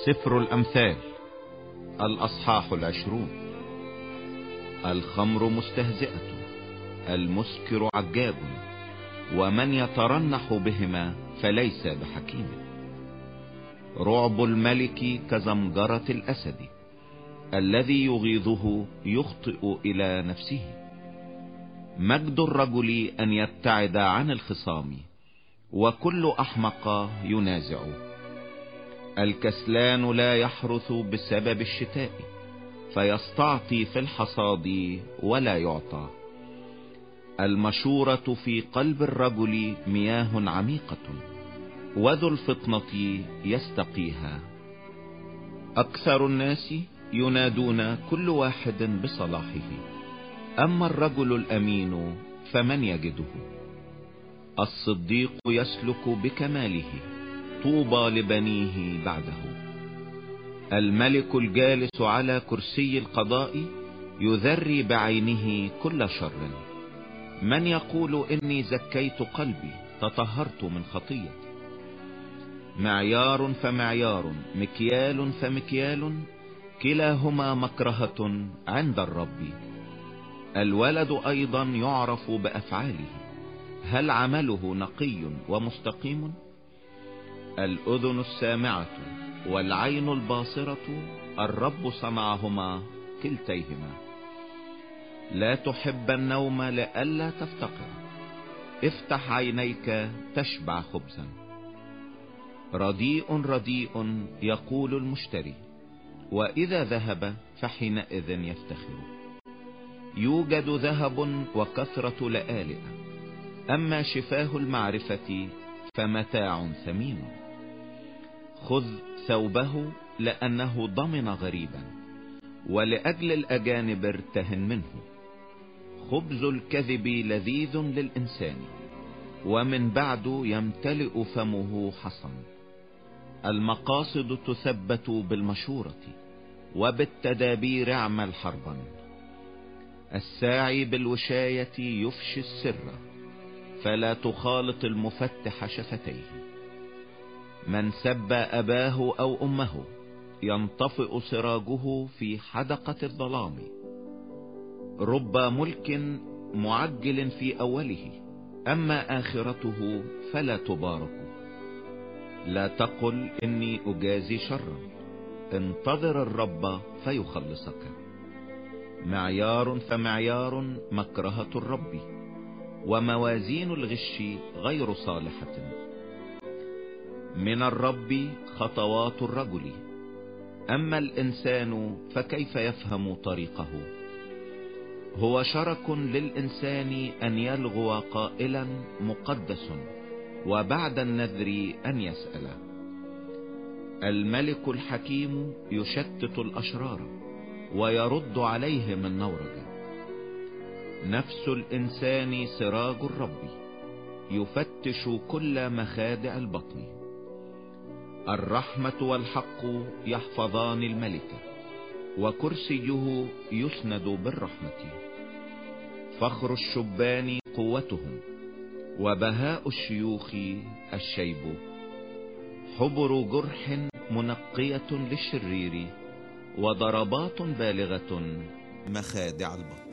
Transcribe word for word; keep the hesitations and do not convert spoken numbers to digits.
سفر الأمثال الأصحاح العشرون. الخمر مستهزئة، المسكر عجاب، ومن يترنح بهما فليس بحكيم. رعب الملك كزمجرة الأسد، الذي يغيظه يخطئ إلى نفسه. مجد الرجل أن يبتعد عن الخصام، وكل أحمق ينازع. الكسلان لا يحرث بسبب الشتاء، فيستعطي في الحصاد ولا يعطى. المشورة في قلب الرجل مياه عميقة، وذو الفطنة يستقيها. أكثر الناس ينادون كل واحد بصلاحه، أما الرجل الأمين فمن يجده؟ الصديق يسلك بكماله، طوبى لبنيه بعده. الملك الجالس على كرسي القضاء يذري بعينه كل شر. من يقول إني زكيت قلبي، تطهرت من خطيتي؟ معيار فمعيار، مكيال فمكيال، كلاهما مكرهة عند الرب. الولد أيضا يعرف بأفعاله، هل عمله نقي ومستقيم؟ الأذن السامعة والعين الباصرة، الرب صنعهما كلتيهما. لا تحب النوم لئلا تفتقر، افتح عينيك تشبع خبزا. رديء رديء يقول المشتري، وإذا ذهب فحينئذ يفتخر. يوجد ذهب وكثرة لآلئ، أما شفاه المعرفة فمتاع ثمين. خذ ثوبه لأنه ضمن غريبا، ولأجل الأجانب ارتهن منه. خبز الكذب لذيذ للإنسان، ومن بعد يمتلئ فمه حصن. المقاصد تثبت بالمشورة، وبالتدابير اعمل حربا. الساعي بالوشاية يفشي السر، فلا تخالط المفتح شفتيه. من سب أباه أو أمه ينطفئ سراجه في حدقة الظلام. رب ملك معجل في أوله، أما آخرته فلا تبارك. لا تقل إني أجازي شرا، انتظر الرب فيخلصك. معيار فمعيار، مكرهة الرب، وموازين الغش غير صالحة. من الرب خطوات الرجل، أما الإنسان فكيف يفهم طريقه؟ هو شرك للإنسان أن يلغو قائلا مقدس، وبعد النذر أن يسأل. الملك الحكيم يشتت الأشرار، ويرد عليهم النورج. نفس الإنسان سراج الرب، يفتش كل مخادع البطن. الرحمة والحق يحفظان الملك، وكرسيه يسند بالرحمة. فخر الشبان قوتهم، وبهاء الشيوخ الشيب. حبر جرح منقية للشرير، وضربات بالغة مخادع البطن.